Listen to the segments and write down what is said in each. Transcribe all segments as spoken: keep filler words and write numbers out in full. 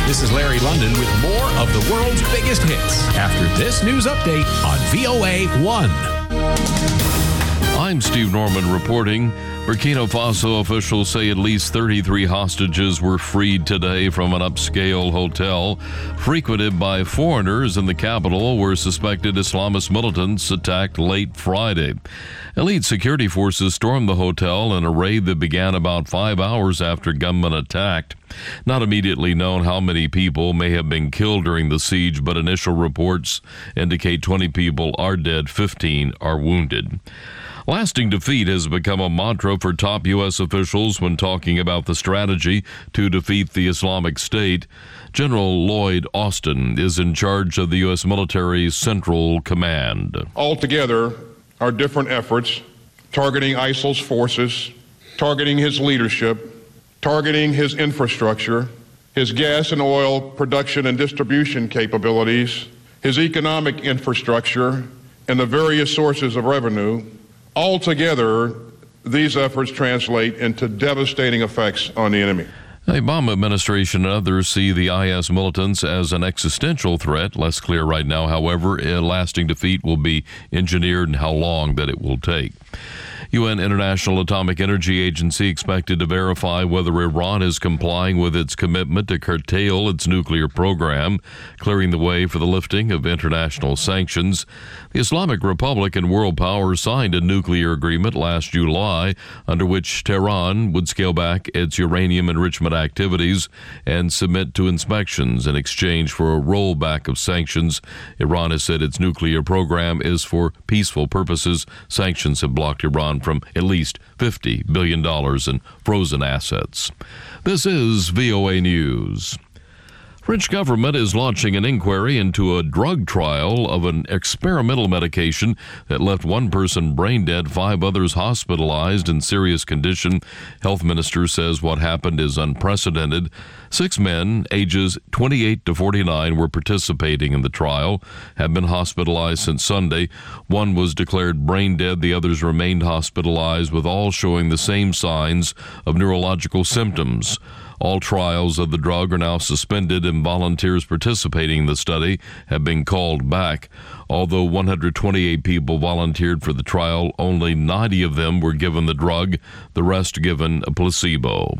This is Larry London with more of the world's biggest hits after this news update on V O A one. I'm Steve Norman reporting. Burkina Faso officials say at least thirty-three hostages were freed today from an upscale hotel frequented by foreigners in the capital where suspected Islamist militants attacked late Friday. Elite security forces stormed the hotel in a raid that began about five hours after gunmen attacked. Not immediately known how many people may have been killed during the siege, but initial reports indicate twenty people are dead, fifteen are wounded. Lasting defeat has become a mantra for top U S officials when talking about the strategy to defeat the Islamic State. General Lloyd Austin is in charge of the U S military's Central Command. Altogether, our different efforts, targeting ISIL's forces, targeting his leadership, targeting his infrastructure, his gas and oil production and distribution capabilities, his economic infrastructure, and the various sources of revenue. Altogether, these efforts translate into devastating effects on the enemy. The Obama administration and others see the I S militants as an existential threat. Less clear right now, however, a lasting defeat will be engineered and how long that it will take. U N International Atomic Energy Agency expected to verify whether Iran is complying with its commitment to curtail its nuclear program, clearing the way for the lifting of international sanctions. The Islamic Republic and world powers signed a nuclear agreement last July, under which Tehran would scale back its uranium enrichment activities and submit to inspections in exchange for a rollback of sanctions. Iran has said its nuclear program is for peaceful purposes. Sanctions have blocked Iran from at least fifty billion dollars in frozen assets. This is V O A News. French government is launching an inquiry into a drug trial of an experimental medication that left one person brain dead, five others hospitalized in serious condition. Health minister says what happened is unprecedented. Six men, ages twenty-eight to forty-nine, were participating in the trial, have been hospitalized since Sunday. One was declared brain dead. The others remained hospitalized, with all showing the same signs of neurological symptoms. All trials of the drug are now suspended, and volunteers participating in the study have been called back. Although one hundred twenty-eight people volunteered for the trial, only ninety of them were given the drug, the rest given a placebo.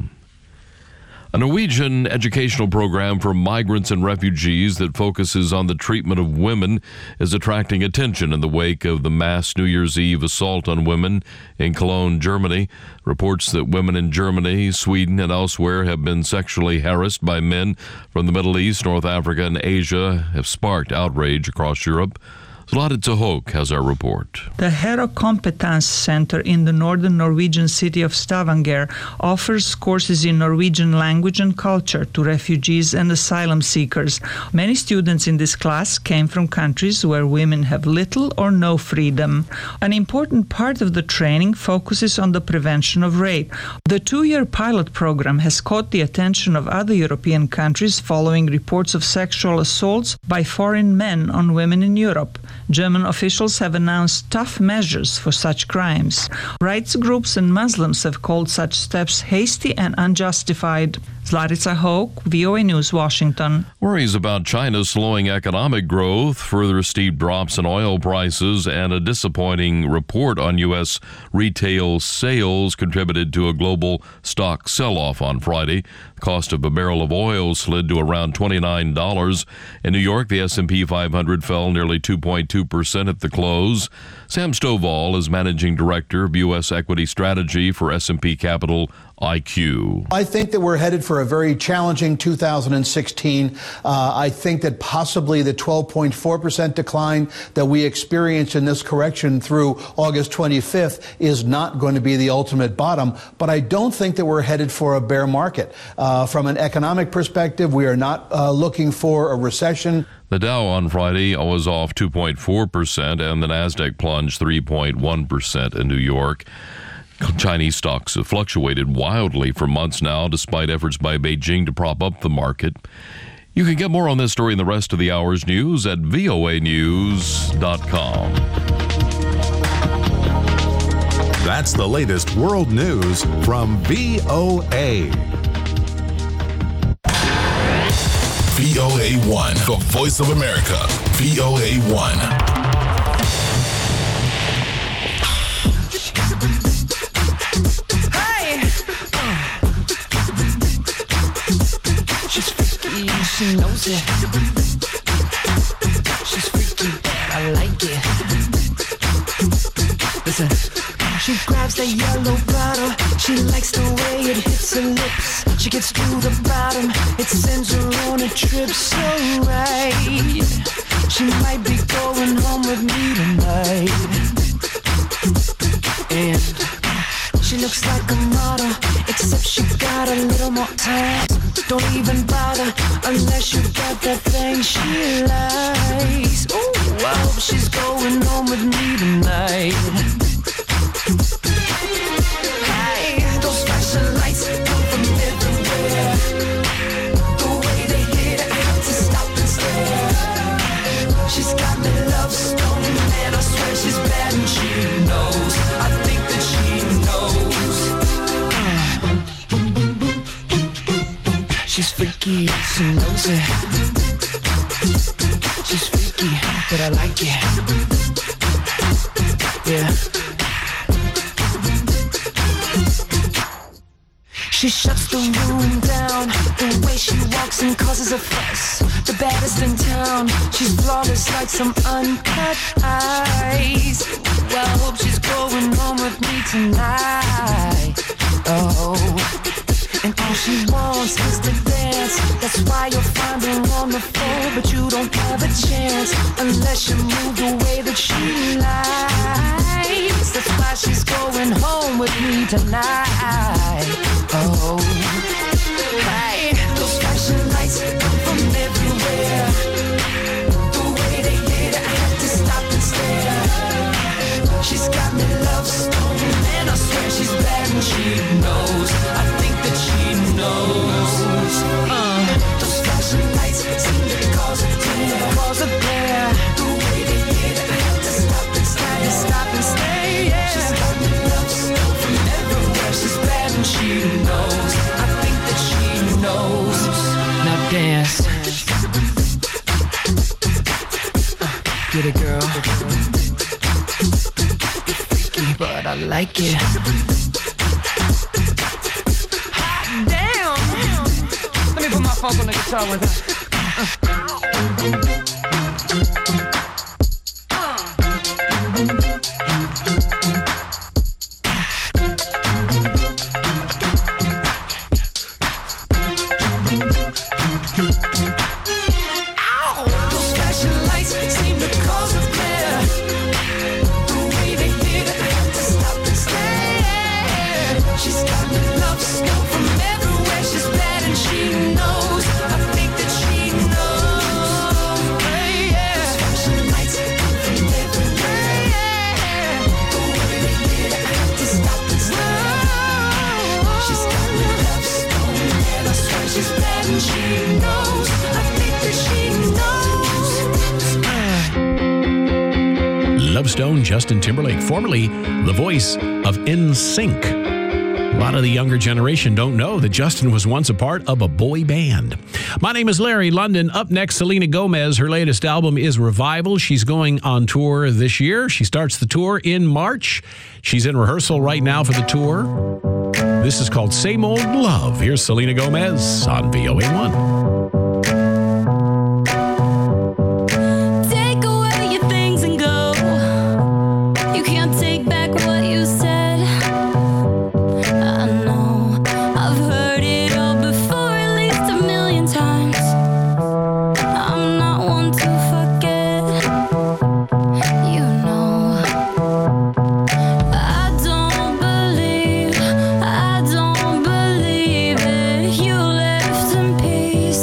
A Norwegian educational program for migrants and refugees that focuses on the treatment of women is attracting attention in the wake of the mass New Year's Eve assault on women in Cologne, Germany. Reports that women in Germany, Sweden, and elsewhere have been sexually harassed by men from the Middle East, North Africa, and Asia have sparked outrage across Europe. Zlata Tahok has our report. The Hero Competence Center in the northern Norwegian city of Stavanger offers courses in Norwegian language and culture to refugees and asylum seekers. Many students in this class came from countries where women have little or no freedom. An important part of the training focuses on the prevention of rape. The two-year pilot program has caught the attention of other European countries following reports of sexual assaults by foreign men on women in Europe. German officials have announced tough measures for such crimes. Rights groups and Muslims have called such steps hasty and unjustified. Zlarica Hoke, V O A News, Washington. Worries about China slowing economic growth, further steep drops in oil prices, and a disappointing report on U S retail sales contributed to a global stock sell-off on Friday. The cost of a barrel of oil slid to around twenty-nine dollars. In New York, the S and P five hundred fell nearly two point two percent at the close. Sam Stovall is Managing Director of U S Equity Strategy for S and P Capital I Q. I think that we're headed for a very challenging two thousand sixteen. Uh, I think that possibly the twelve point four percent decline that we experienced in this correction through August twenty-fifth is not going to be the ultimate bottom, but I don't think that we're headed for a bear market. Uh, from an economic perspective, we are not uh, looking for a recession. The Dow on Friday was off two point four percent, and the Nasdaq plunged three point one percent in New York. Chinese stocks have fluctuated wildly for months now, despite efforts by Beijing to prop up the market. You can get more on this story and the rest of the hour's news at V O A news dot com. That's the latest world news from V O A. V O A one, the voice of America, V O A one. She knows it. She's freaky, I like it. Listen. She grabs that yellow bottle. She likes the way it hits her lips. She gets to the bottom. It sends her on a trip so right. She might be going home with me tonight. And she looks like a model, except she got a little more time. Don't even bother unless you got that thing she likes. Ooh, I hope she's going home with me tonight. Hey, those flashing lights come from everywhere. The way they hit, I have to stop and stare. She's got me love stone, and I swear she's bad and she knows. I think that she knows. She's freaky, she knows it. She's freaky, but I like it. Yeah. She shuts the room down. The way she walks and causes a fuss. The baddest in town. She's flawless like some uncut ice. Well, I hope she's going home with me tonight. Oh. And all she wants is to dance. That's why you'll find her on the floor. But you don't have a chance unless you move the way that she likes. That's why she's going home with me tonight. Oh, hey, those flashing lights come from everywhere. The way they hit, I have to stop and stare. She's got me love stone, and I swear she's bad and she knows. I think that she knows. Uh, those flashing lights seem to cause a glare. Cause a glare. The way they hit, I have to stop and stare. Stop and stay. Yeah. She's got me love stone from everywhere. She's bad and she knows. I think that she knows. Now dance. Uh, get it, girl. Freaky, but I like it. Hot damn. Let me put my funk on the guitar with her. Uh. Lovestone, Justin Timberlake, formerly the voice of N Sync. A lot of the younger generation don't know that Justin was once a part of a boy band. My name is Larry London. Up next, Selena Gomez. Her latest album is Revival. She's going on tour this year. She starts the tour in March. She's in rehearsal right now for the tour. This is called Same Old Love. Here's Selena Gomez on V O A one. I don't believe it. You left in peace.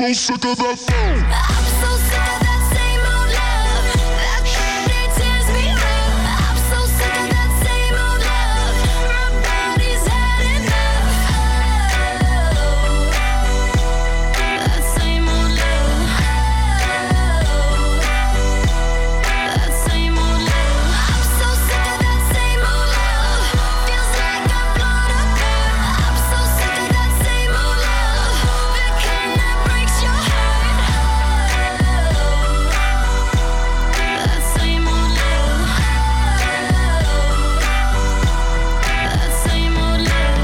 so sick of that phone. I'm so sick of that same old love. That thing tears me up. I'm so sick of that same old love. My body's had enough. Oh, that same old love. Oh, that same old love. I'm so sick of that same old love. Feels like I'm blown apart. I'm so sick of that same old love. The kind that breaks your heart. That same old love. That same old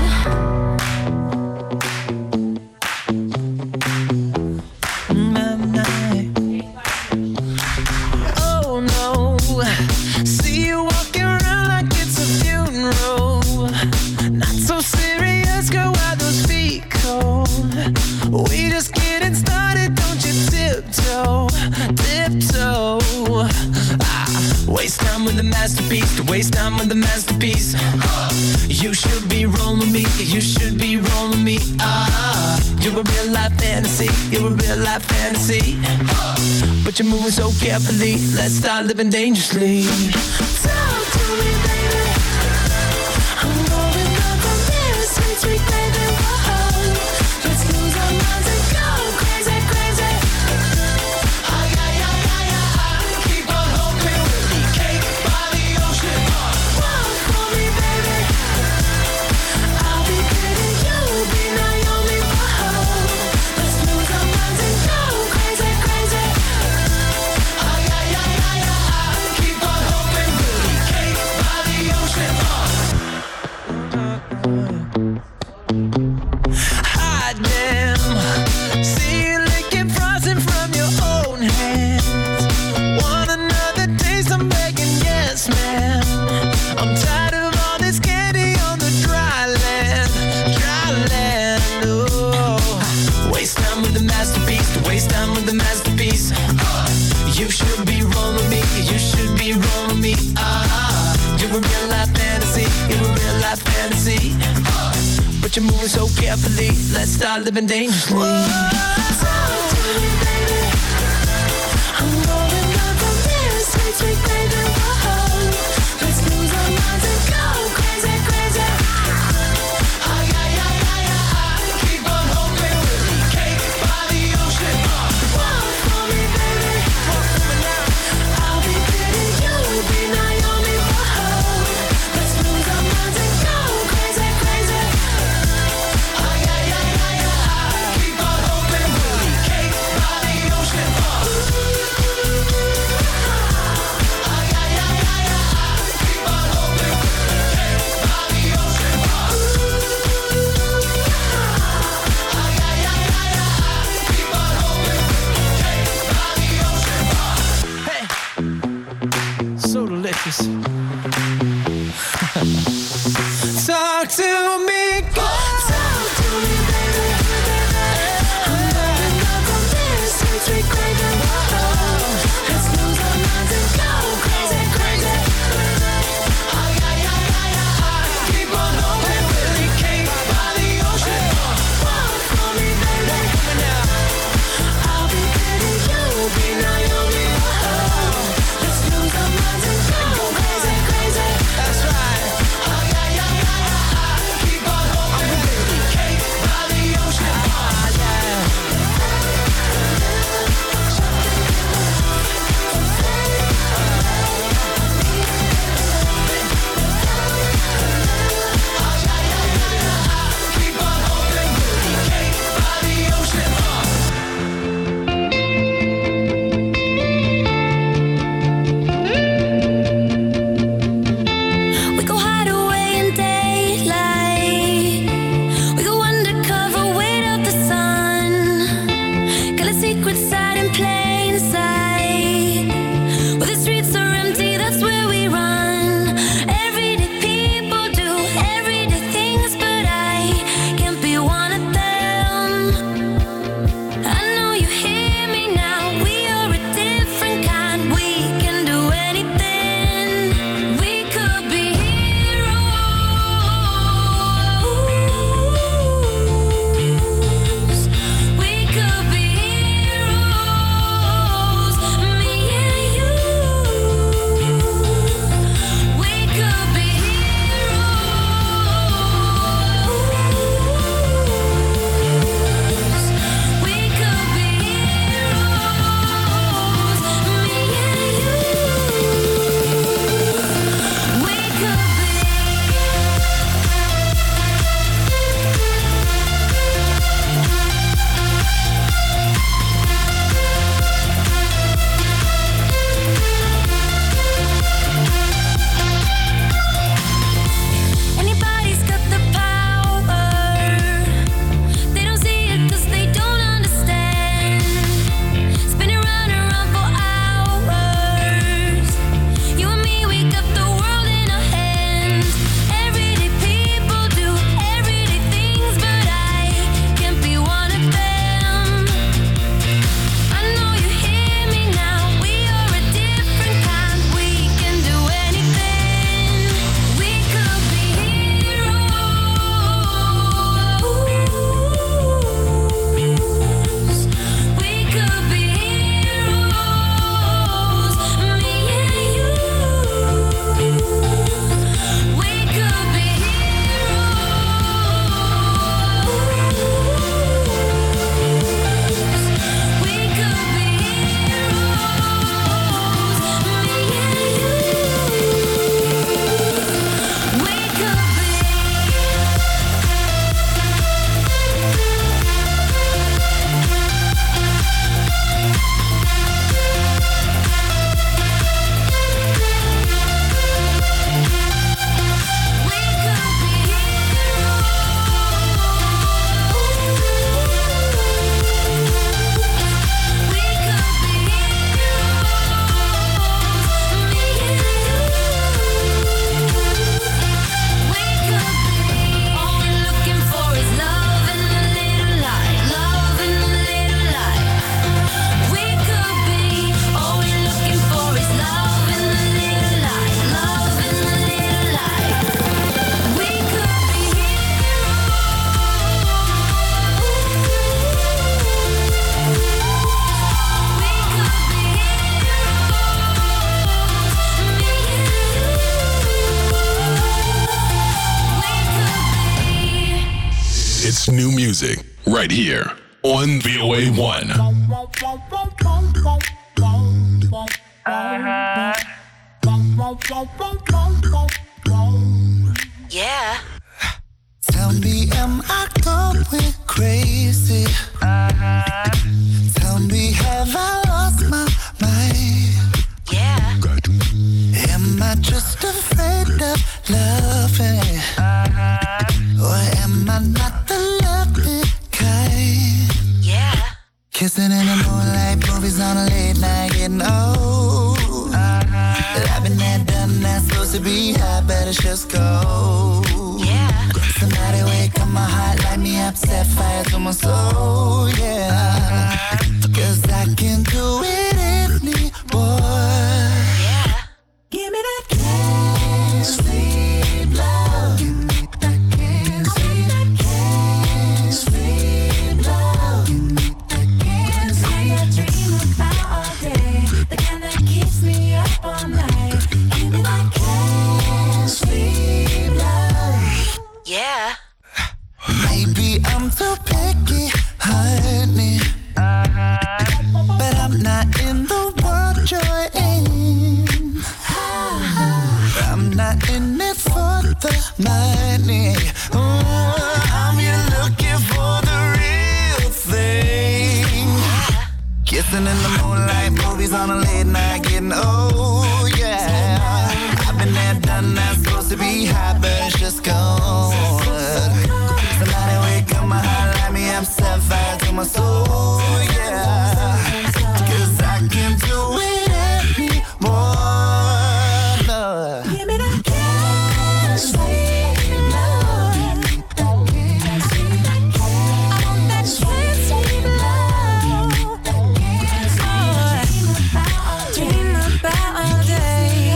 love. Oh no, see you walking around like it's a funeral. Not so serious, girl, why those feet cold? We just getting started, don't you tiptoe, tiptoe. Ah, waste time with the masterpiece, to waste time with the masterpiece. You should be rolling me, you should be rolling me. Ah, you're a real life fantasy, you're a real life fantasy. But you're moving so carefully, let's start living dangerously. Talk to me, baby. I'm going up on this sweet, sweet baby. Whoa. Let's lose our minds and go crazy, crazy. Ay, ay, ay, ay, ay. Keep on hoping we'll be cake by the ocean. Walk for me, baby. I'll be pretty, you'll be Naomi. Whoa. Let's lose our minds and go crazy, crazy. Ay, ay, ay, ay, ay. Keep on hoping we'll be cake by the ocean. Hot damn, see you licking frozen from your own hands. Want another taste? I'm begging, yes, ma'am. I'm tired of all this candy on the dry land, dry land. Oh, waste time with the masterpiece, to waste time with the masterpiece. You should be rolling me, you should be rolling me. Ah, you're a real life fantasy, you're a real life fantasy. But you're moving so carefully, let's start living dangerously. Talk to me, baby. I'm going up on this sweet, sweet baby. Whoa. Let's lose our minds and go crazy, crazy. Ay, ay, ay, ay, ay. Keep on hoping we'll be cake by the ocean. Walk for me, baby. Walk for me now. I'll be pretty, you'll be Naomi. Whoa. Let's lose our minds and go crazy, crazy. Ay, ay, ay, ay, ay. Keep on hoping we'll music right here on V O A one. Yeah. Tell me, am I going crazy? Tell me, have I lost my mind? Yeah. Am I just afraid of loving? Or am I not the loving kind? Yeah. Kissing in the moonlight, movies on a late night, getting old. I've been there, done that, supposed to be high, better just go. Yeah. Somebody wake up my heart, light me up, set fire to my soul, yeah. Cause I can't do it anymore. Yeah. Give me that can't sleep love. Give me that can't sleep, that can't sleep love. Give me that can't sleep. I dream about all day, the kind that keeps me up all night. Give me that can't sleep love. Yeah. Maybe I'm too picky, honey, but I'm not in the world you're in. I'm not in it for the money. Oh, I'm here looking for the real thing. Kissing in the moonlight, movies on a late night, getting old, yeah. I've been there, done that, supposed to be high, but it's just gone. Somebody wake up my heart, light me up, set fire to my soul, yeah. Cause I can't do it anymore. No. Give me that can't sleep love. That can't sleep, that can't. I want that can't sleep love. That can't sleep. Dream about all day.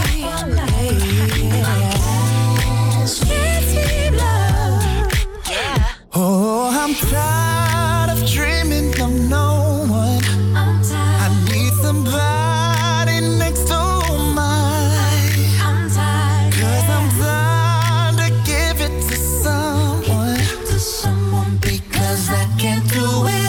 Can't sleep love. Yeah. Oh, I'm tired of dreaming of no one. I'm tired. I need somebody next to mine. I'm tired. Cause I'm tired to give it to someone. To someone Because I can't do it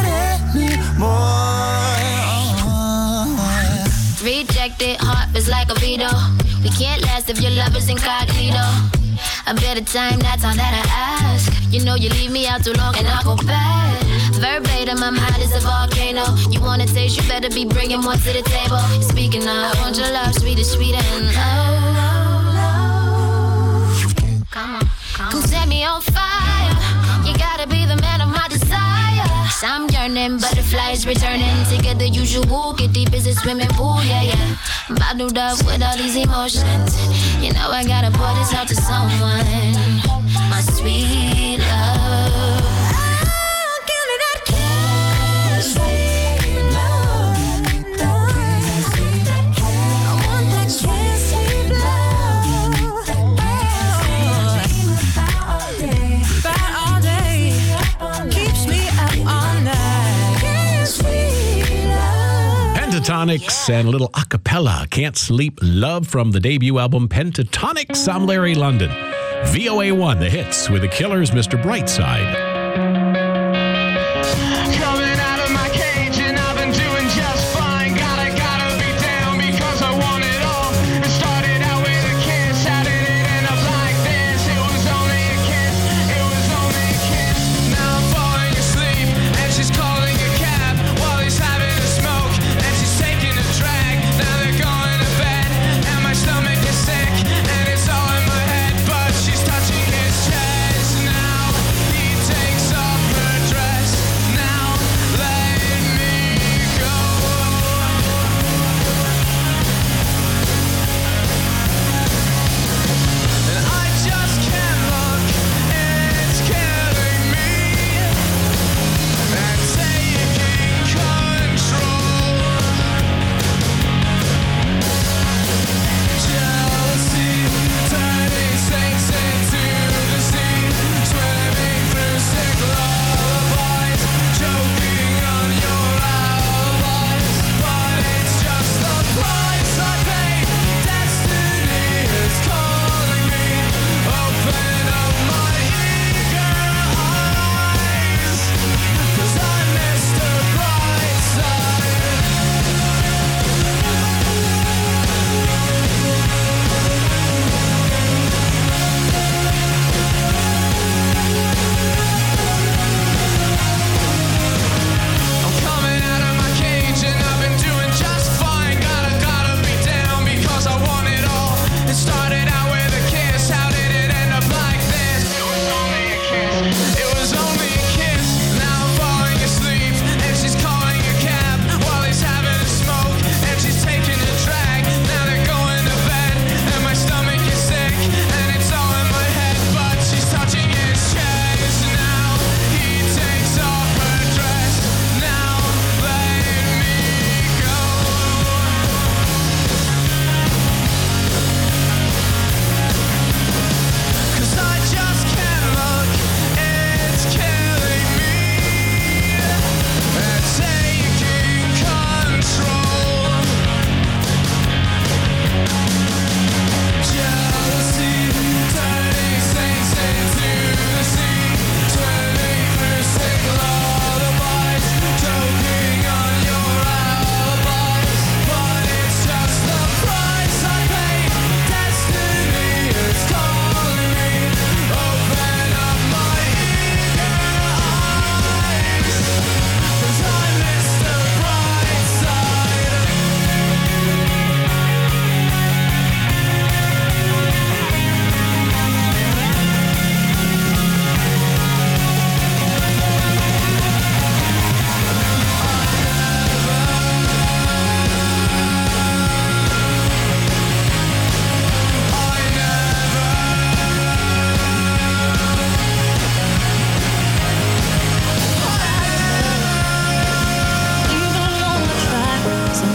anymore. Rejected heart is like a veto. We can't last if your love is incognito. A bit of time, that's all that I ask. You know you leave me out too long and I go bad. Verbatim, I'm hot as a volcano. You wanna taste, you better be bringing one to the table. Speaking of, I want your love, sweet as sweet and low, low, low. Come on, come on. Come set me on fire. You gotta be the man of my desire. I'm yearning, butterflies returning. Together, usual, get deep as a swimming pool, yeah, yeah. Bottled up with all these emotions. You know I gotta pour this out to someone. My sweet love. Oh, give me that can't sleep love. That can't sleep, that can't. I want that can't sleep love. That can't sleep. About all day. About all day. Keeps me up all night. Can't sleep love. Pentatonics and a little a cappella, Can't Sleep Love from the debut album Pentatonics. I'm Larry London. V O A one, the hits with the Killers, Mister Brightside. Coming out of my cage and I've been doing just fine. Gotta, gotta be down because I want it all. It started out with a kiss. How did it end up like this? It was only a kiss. It was only a kiss. Now I'm falling asleep and she's calling a cab while he's having a smoke and she's taking a drag. Now they're going to bed and my stomach is sick and it's all in my head, but she's touching his chest now. He takes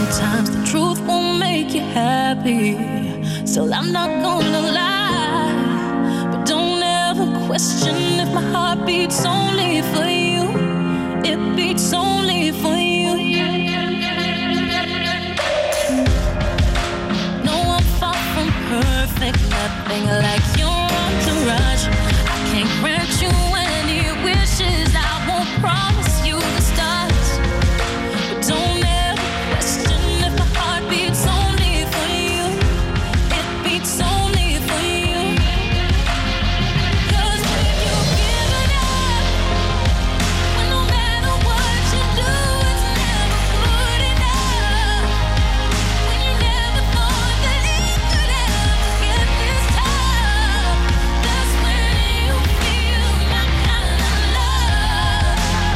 Sometimes the truth won't make you happy. Still, I'm not gonna lie. But don't ever question if my heart beats only for you. It beats only for you. No, I'm far from perfect. Nothing like your entourage. I can't grant you any wishes. I won't promise you the stars. But don't ever question if my heart beats only for you. It beats only for you. 'Cause when you give it up, when no matter what you do, it's never good enough. When you never thought that it could ever get this tough, that's when you feel my kind of love.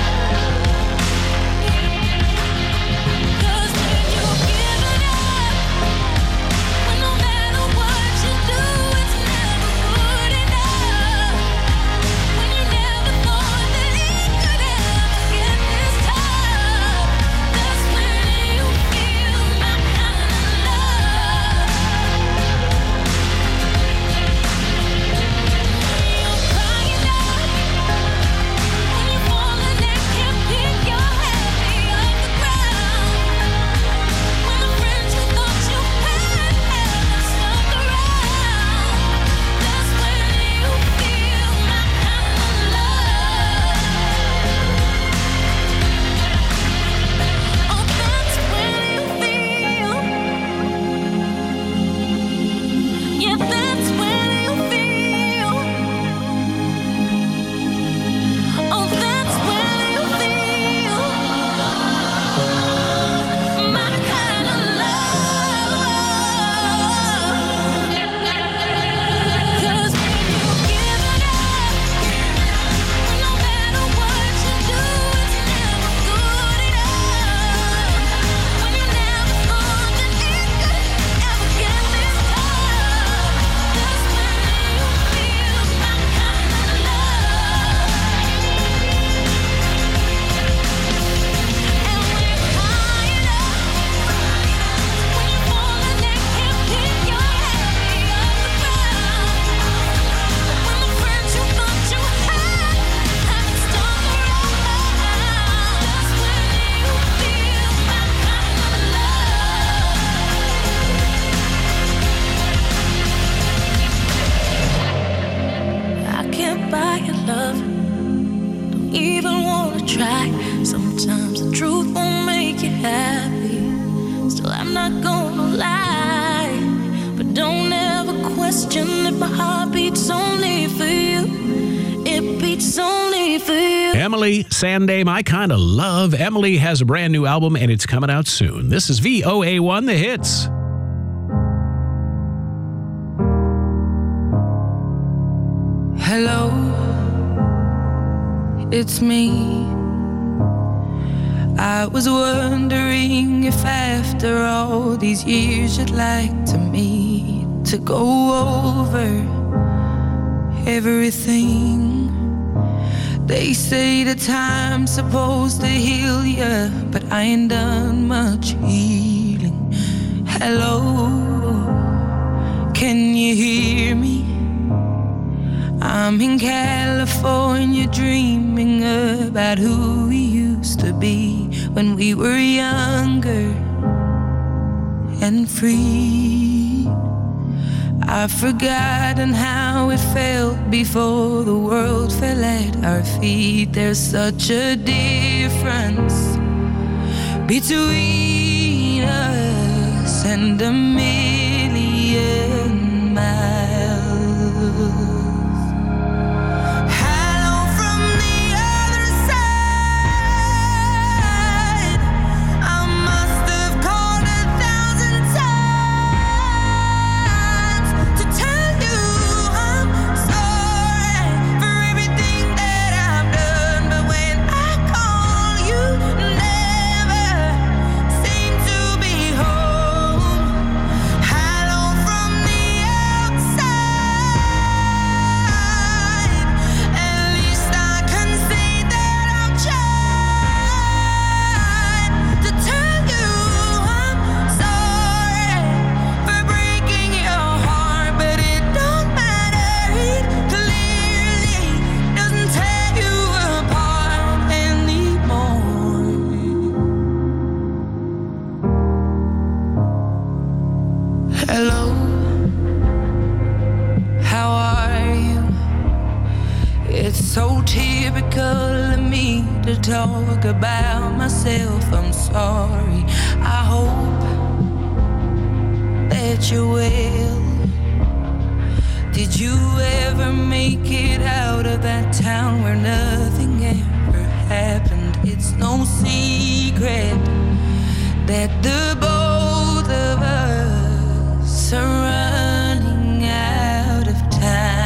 'Cause when you give it up, when no matter what you do, it's never good enough. When you never thought that it could ever get this tough, that's when you feel my kind of love. You're crying out when you're falling and can't pick your head off the ground. When the friends you thought you had haven't stuck around, that's when you feel my kind of love. Oh, that's when you feel. Yeah, that's when you feel. Oh, that's when you feel my kind of love. 'Cause when you give it up, when no matter what you do, it's never good enough. When you never thought that it could ever get this tough, that's when you feel my kind of love. And when you're crying out, when you're falling and can't pick your head off the ground, when the friends you thought you had haven't stuck around, that's when you feel my kind of love. I can't buy your love. Don't even wanna try. Sometimes the truth won't make you happy. Still, I'm not gonna lie. But don't ever question if my heart beats only for you. It beats only for you. Emily Sandé, My Kind of Love. Emily has a brand new album and it's coming out soon. This is V O A one, The Hits. Hello, it's me. I was wondering if after all these years you'd like to meet to go over everything. They say the time's supposed to heal ya, but I ain't done much healing. Hello, can you hear me? I'm in California dreaming about who we used to be when we were younger and free. I've forgotten how it felt before the world fell at our feet. There's such a difference between us and a million miles. Never seem to be home. talk about myself, I'm sorry. I hope that you will. Did you ever make it out of that town where nothing ever happened? It's no secret that the both of us are running out of time.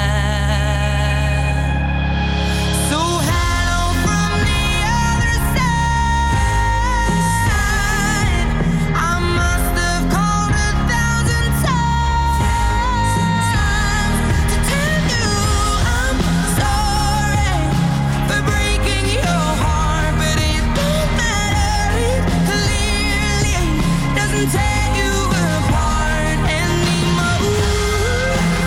Take you apart anymore.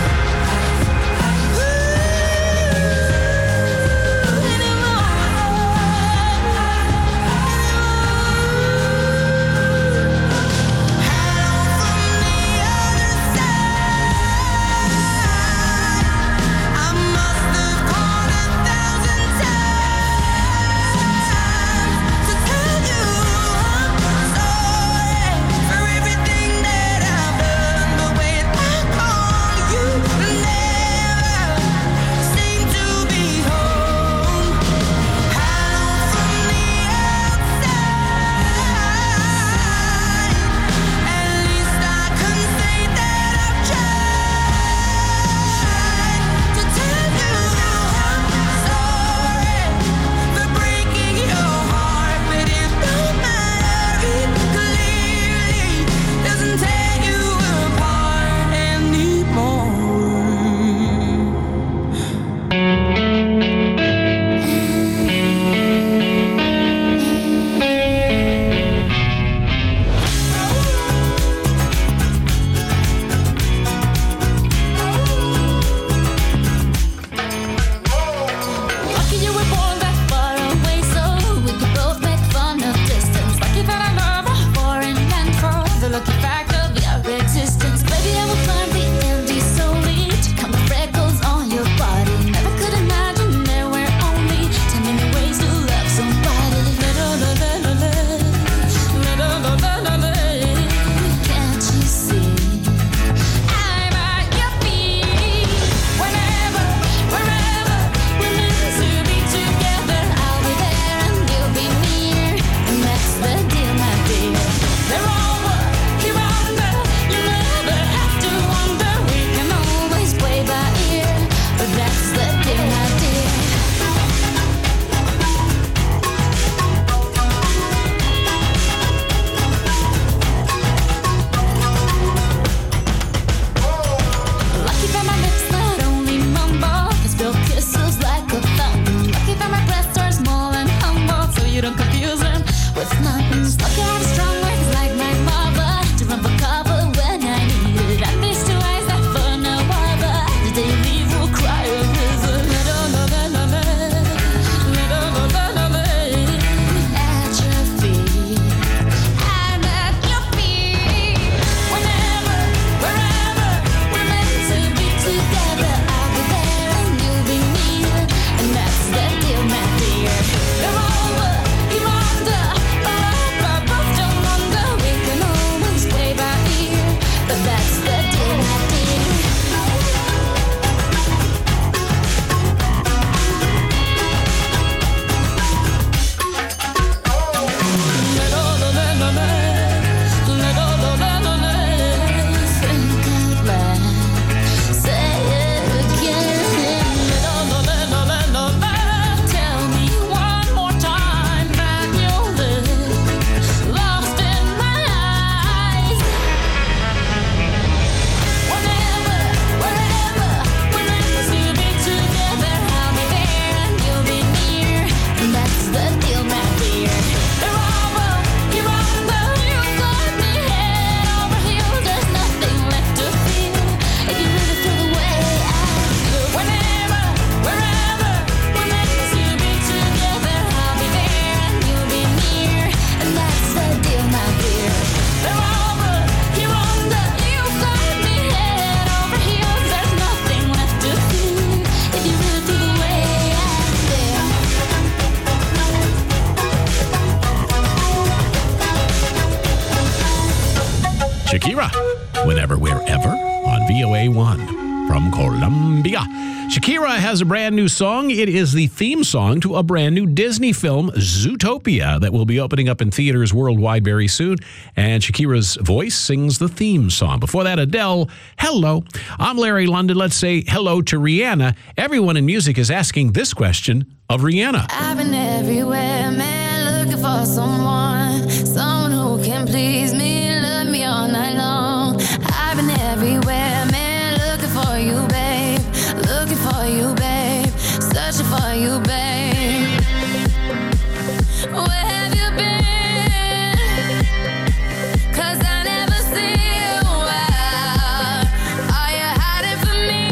Shakira, whenever, wherever, on V O A one from Colombia. Shakira has a brand new song. It is the theme song to a brand new Disney film, Zootopia, that will be opening up in theaters worldwide very soon. And Shakira's voice sings the theme song. Before that, Adele, Hello. I'm Larry London. Let's say hello to Rihanna. Everyone in music is asking this question of Rihanna. I've been everywhere, man, looking for someone, someone who can please me, love me all night long. I've been everywhere, man, looking for you, babe, looking for you, babe, searching for you, babe. Where have you been? 'Cause I never see you out. Are you hiding from me?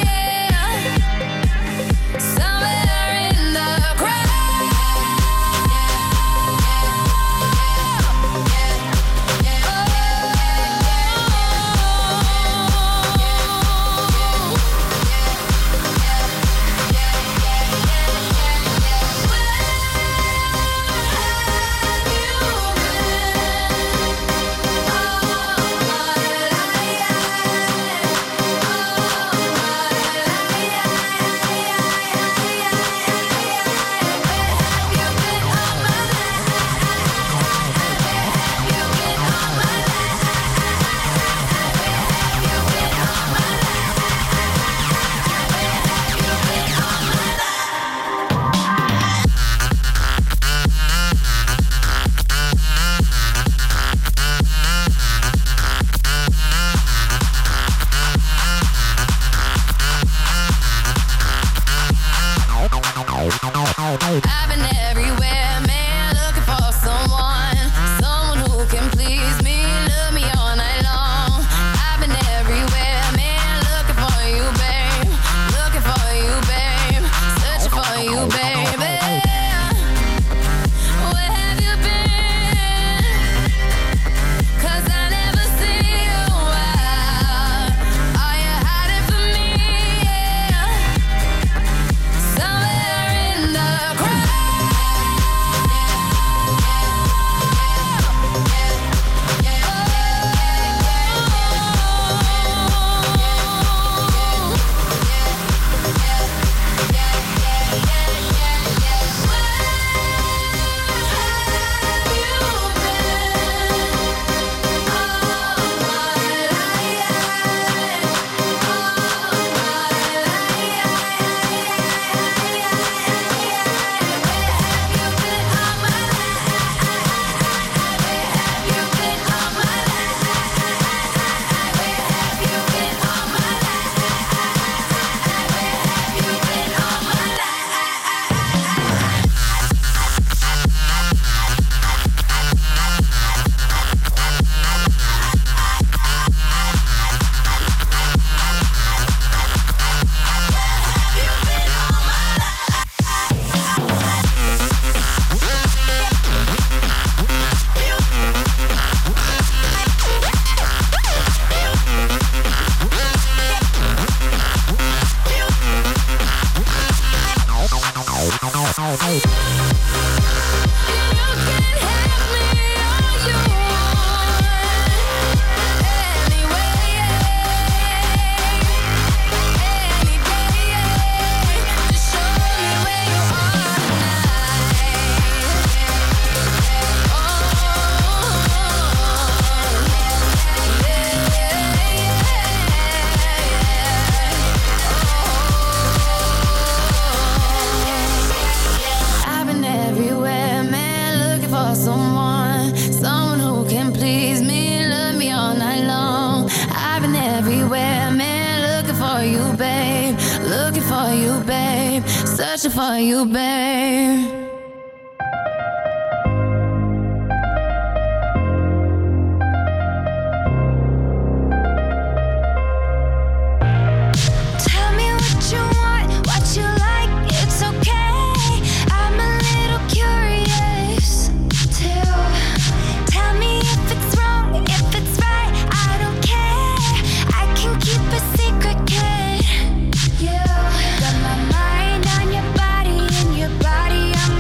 Yeah. Somewhere in the crowd. I've been everywhere, man, looking for someone, someone who can please me, love me all night long. I've been everywhere, man, looking for you, babe, looking for you, babe, searching for you, baby. Where have you been? 'Cause I never see you out. Are you hiding from me? Yeah. Somewhere in the crowd. I've been everywhere, man, looking for someone, someone who can please me, love me all night long. I've been everywhere, man, looking for you, babe, looking for you, babe, searching for you, babe. Tell me what you want, what you like, it's okay. I'm a little curious too. Tell me if it's wrong, if it's right, I don't care. I can keep a secret, kid. You got my mind on your body and your body on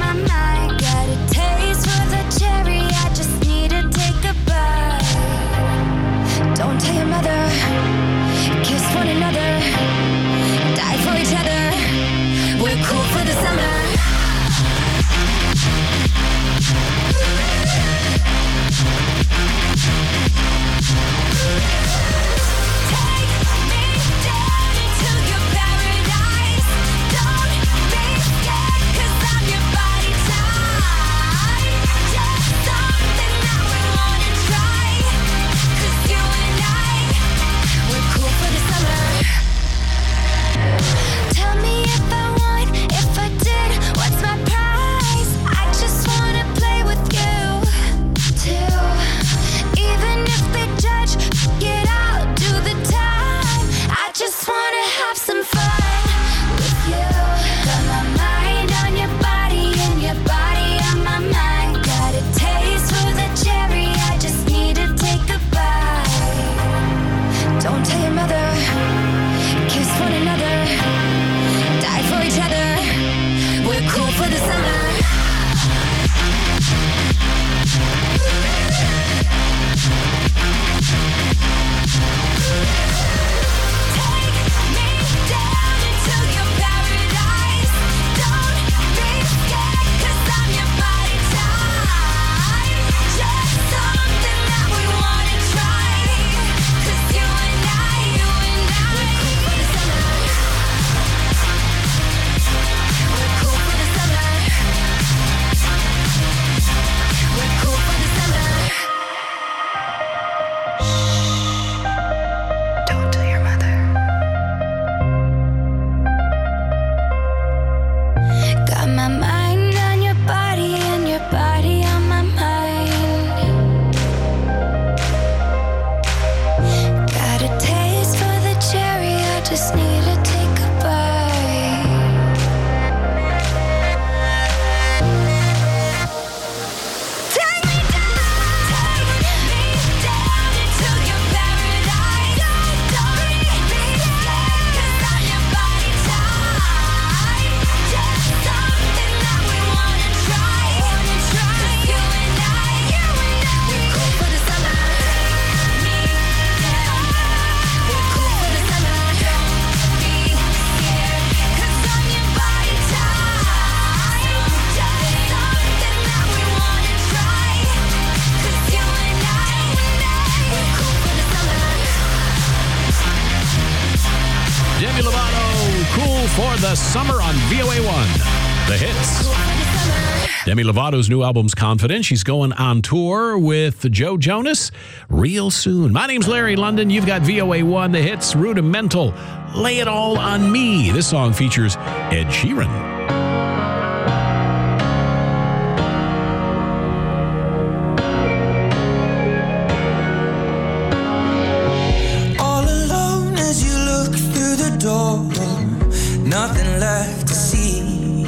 for the summer on V O A one. The hits. Demi Lovato's new album's Confident. She's going on tour with Joe Jonas real soon. My name's Larry London. You've got V O A one, the hits, Rudimental, Lay It All on Me. This song features Ed Sheeran. Nothing left to see.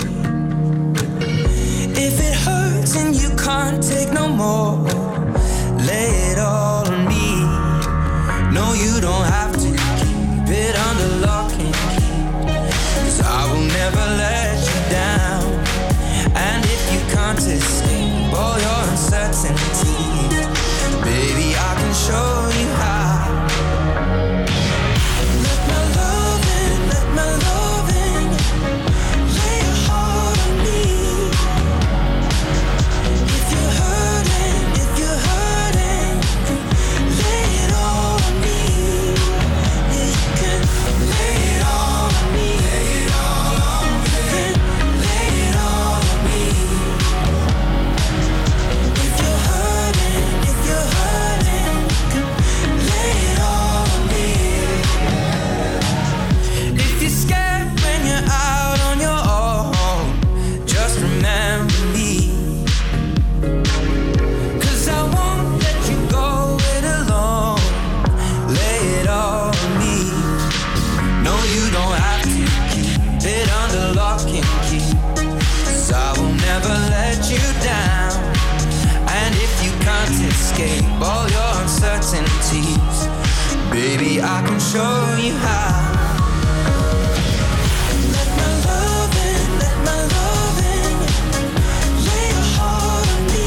If it hurts and you can't take no more, lay it all on me. No, you don't have to keep it under lock and key, 'cause I will never let you down. And if you can't escape all your uncertainty, baby, I can show you how. Let my love in, let my love in. Lay your heart on me. If you're hurting, if you're hurting, lay it all on me. Yeah, you can lay it all on me. Lay it all on me. Lay it all on me. If you're hurting, if you're hurting, lay it all on me. If you're scared when you're out on your own, just remember me. 'Cause I won't let you go it alone. Lay it all on me. No, you don't have to keep it under lock and key, 'cause I will never let you down. And if you can't escape all your uncertainties, baby, I can show you how. Let my love in, let my love in. Lay your heart on me.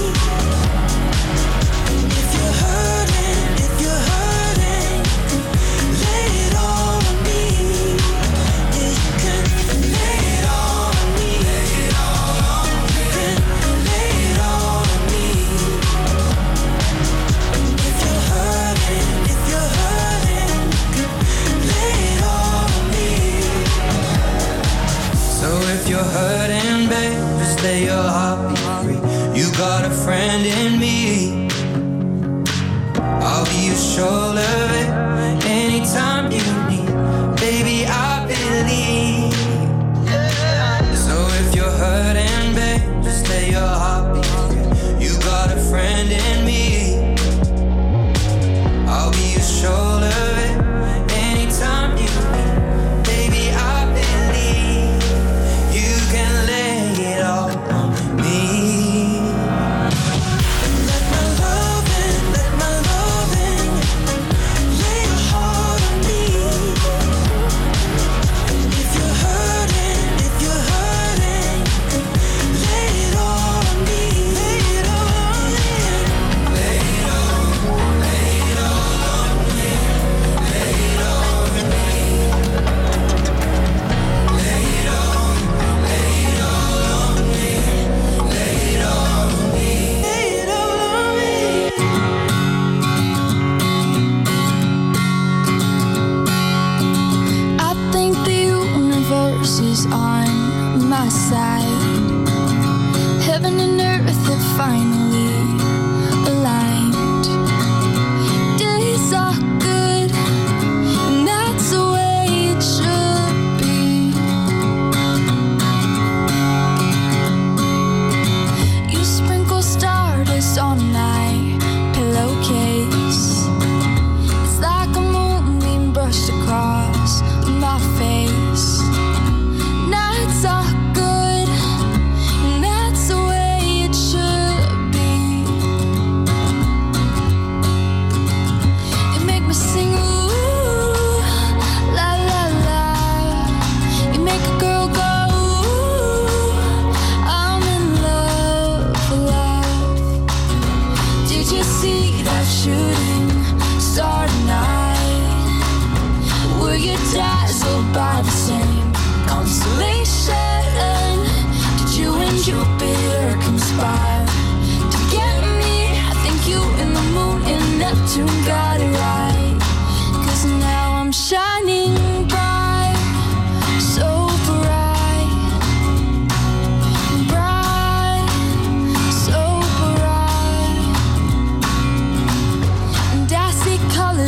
If you're hurting, if you're hurting, lay it all on me. Yeah, you can lay it all on me. Lay it all on me. Lay it all on me. If you're hurting, if you're hurting, lay it all on me. So if you're hurting, babe, just lay your heart be free. You got a friend in me. I'll be your shoulder, babe, anytime you need. Baby, I believe. So if you're hurting, babe, just lay your heart be free. You got a friend in me. I'll be your shoulder, babe, anytime you need. Baby, I believe you can lay it all on me. Let my love in, let my love in.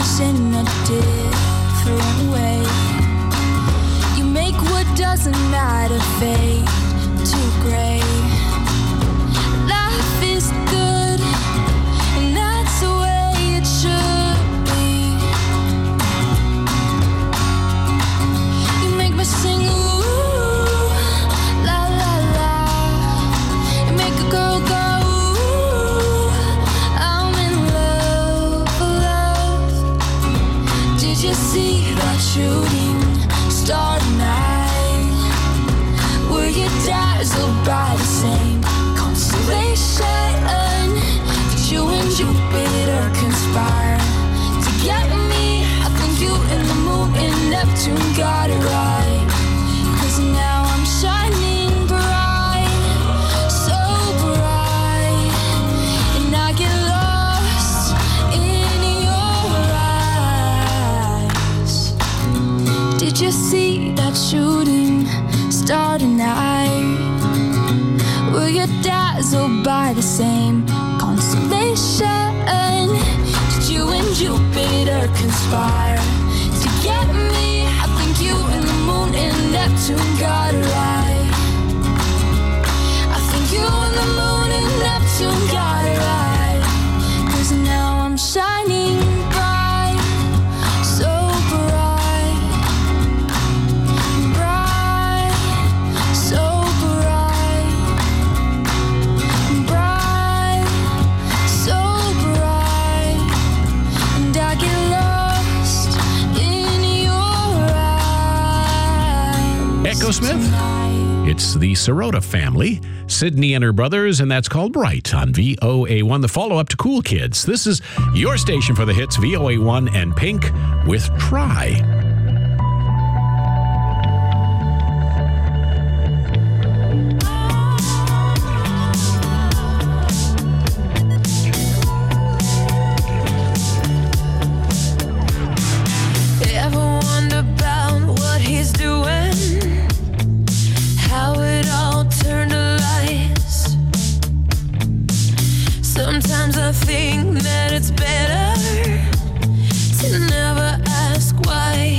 colors in a different way. You make what doesn't matter fade to gray. Life is good, and that's the way it should be. You make me sing ooh, la la la. You make a girl go ooh, I'm in love, love. Did you see that shooting star tonight? Were you dazzled by the same constellation? Did you and Jupiter conspire to get me? I think you and the moon and Neptune got it right. 'Cause now I'm shining bright, so bright, and I get lost in your eyes. Did you see that shooting star tonight? Were you dazzled by the same constellation? Did you and Jupiter conspire to get me? I think you and the moon and Neptune got it right. I think you and the moon and Neptune got it right. 'Cause now I'm shining bright, so bright, bright, so bright, bright, so bright, and I get lost in your eyes. Echo Smith? tonight. It's the Sirota Family, Sydney and her brothers, and that's called Bright on V O A one, the follow-up to Cool Kids. This is your station for the hits, V O A one and Pink with Try. Ever wonder about what he's doing? How it all turned to lies? Sometimes I think that it's better to never ask why.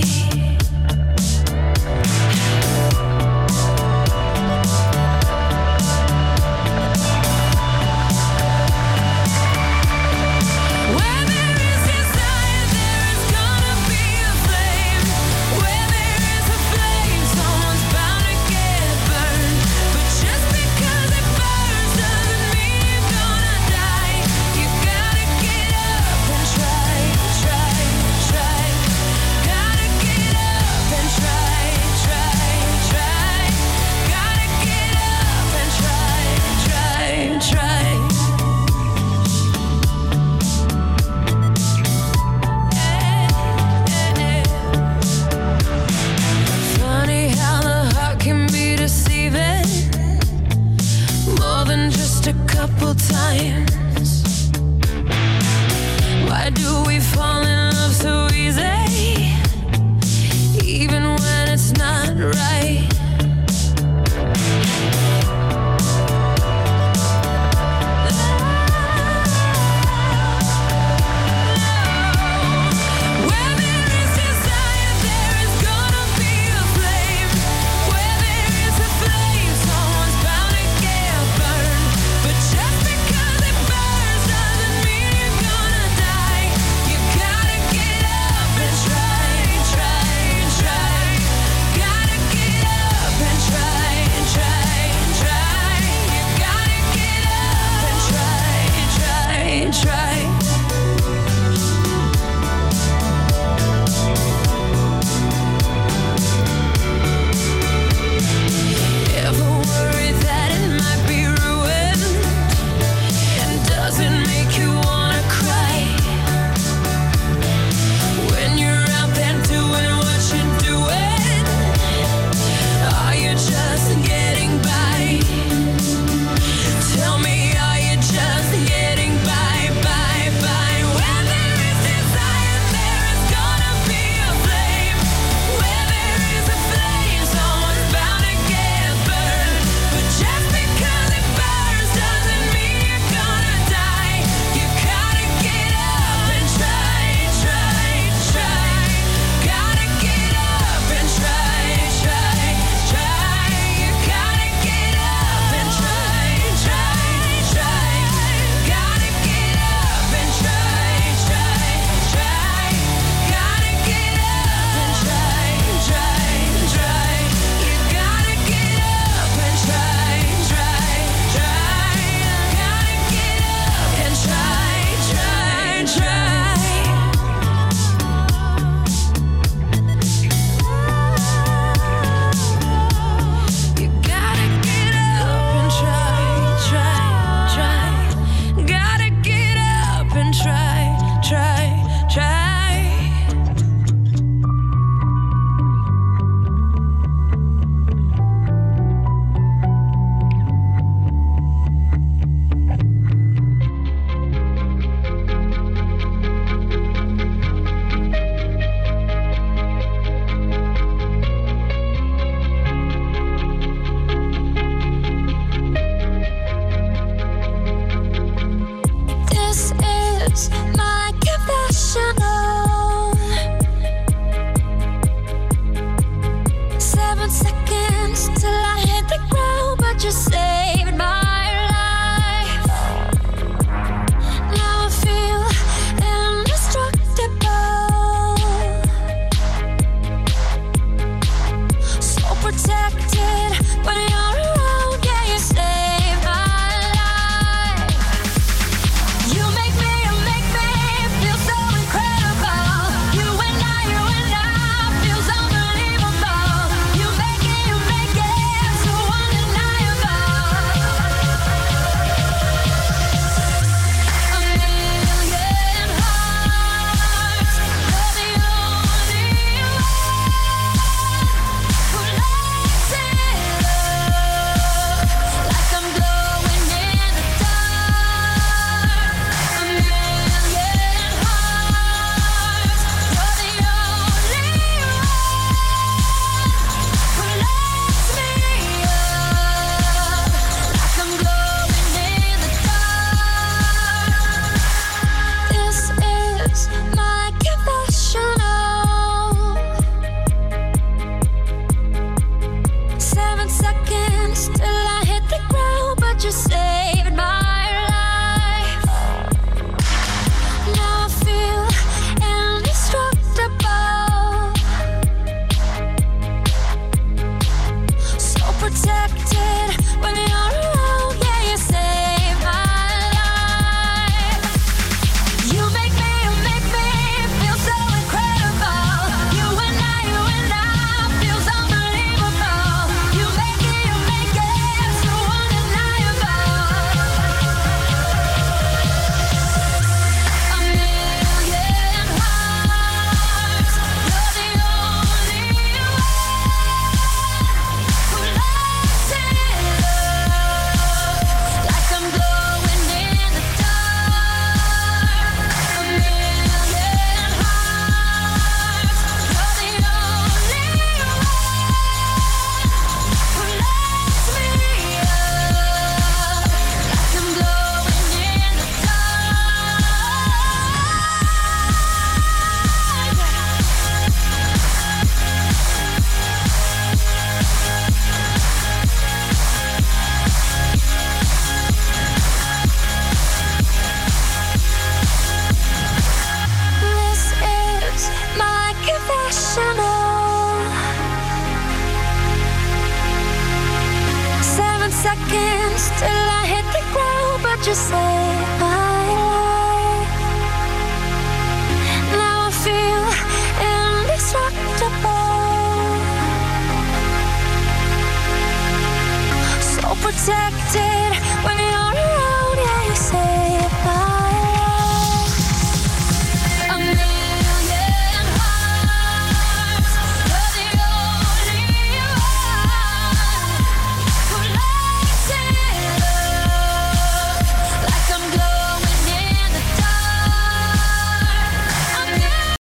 dance till I hit the ground, but you say